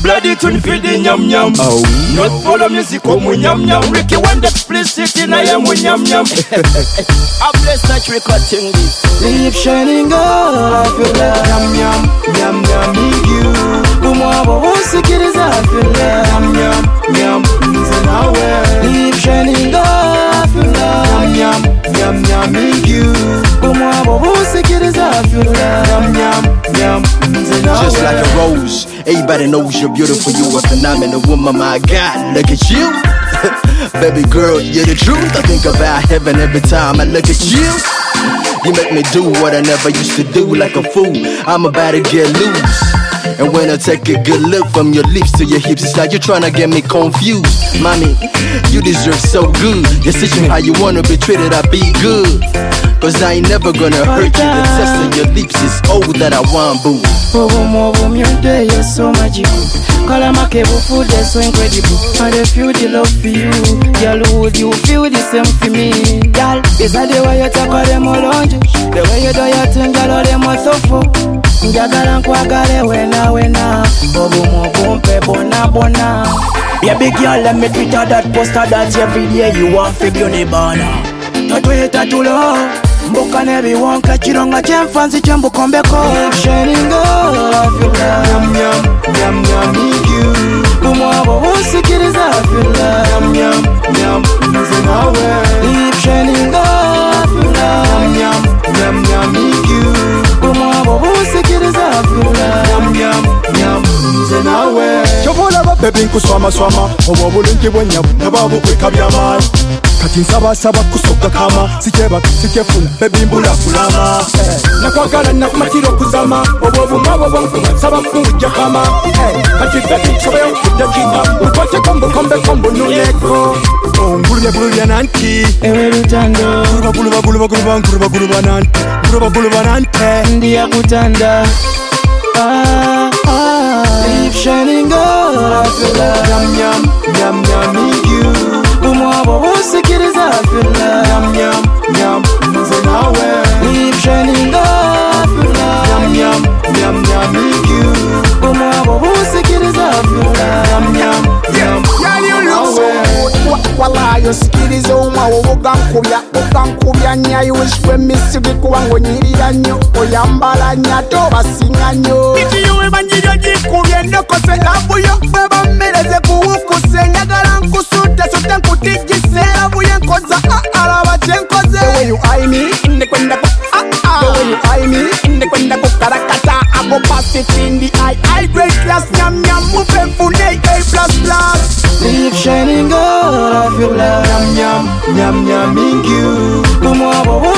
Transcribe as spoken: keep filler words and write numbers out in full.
bloody tune for the nyam nyam. Oh. Not for the music, oh nyam nyam. Ricky one explicit in I am with nyam nyam. I bless that recording this. Leave shining girl, I feel like nyam nyam, nyam nyam, need you. Bumwa won't get his I feel like nyam nyam, nyam, listen away. Leave shining girl, I feel like nyam nyam, nyam, need you. Bumwa won't get his I feel like nyam nyam, nyam, listen away. Just like a rose, everybody knows you're beautiful. You a phenomenal woman, my God, look at you. Baby girl, you're the truth. I think about heaven every time I look at you. You make me do what I never used to do. Like a fool, I'm about to get loose. And when I take a good look from your lips to your hips, it's like you're trying to get me confused. Mommy, you deserve so good. Just teach me how you wanna be treated, I'll be good. Cause I ain't never gonna hurt you. The test of your lips is all that I want, boo. Boom, boom, your day, you're so magical. Call a cable food, they're so incredible. And they feel the love for you. Girl, would you feel the same for me? Girl, is that the way you talk all them all on you? The way you do your thing, girl, all them all so full. Njagala nkwagale wena wena. Bobo mo bumpe bona bona. Baby girl, let me tweet out that poster that every day you want for beauty banner. Tatwe tatulo. Mboka nebiwon kachironga chemfansi chembukombeko. Shining girl, I feel like nyam nyam, nyam nyam, need you. Bumwabo wusikiriza, I feel like nyam nyam, nyam, listen away. Leave shining girl, I feel like nyam nyam, nyam nyam, need you. Bumwabo wusikiriza, I feel like nyam nyam, nyam, listen away. Chovola ba baby nkuswama swama. Obo bulungi bwenyabu nababu kwekabyama. Kati nsaba saba kusoka kama Sicheba, sichefuna, baby mbula kulama hey. Nakwagala nakumatiro kuzama Obo bumabo wangu, saba kuja kama hey. Kati baby chobeyo kudakika Ukote kombo kombe kombo nuleko Oh nguluya nguluya nanti Ewe lutando Guluba guluba guluba guluba guluba guluba nanti Guluba guluba nanti Ndiya kutanda Ah ah Leave shining girl, I feel like Nyam nyam, nyam nyam, need you. Bumwabo wusikiriza, I feel like nyam nyam, nyam, listen away. Leave shining girl, I feel like nyam nyam, nyam nyam, need you. Bumwabo wusikiriza, I feel like nyam nyam, nyam, yeah, you look so good. Wala yo sikiriza umwa wogankubya, wogankubya nya you wish we miss you bikuwango nyirira nyo. Oyambala nya toba singa nyo. Kiti yuwe banjiro jikubye ndoko se labuyo. Beba mmeleze kuwukuse nyagala nkusute sote nkutijise. Labuye nkoza araba chenkoze. The way you eye me, inde kwenda ku ah ah. The way you eye me, inde kwenda ku karakata. I go pass it in the eye, eye great class. Nyam nyam move fune A plus plus. Leave shining girl, I feel like nyam nyam, nyam nyam, need you. Bumwabo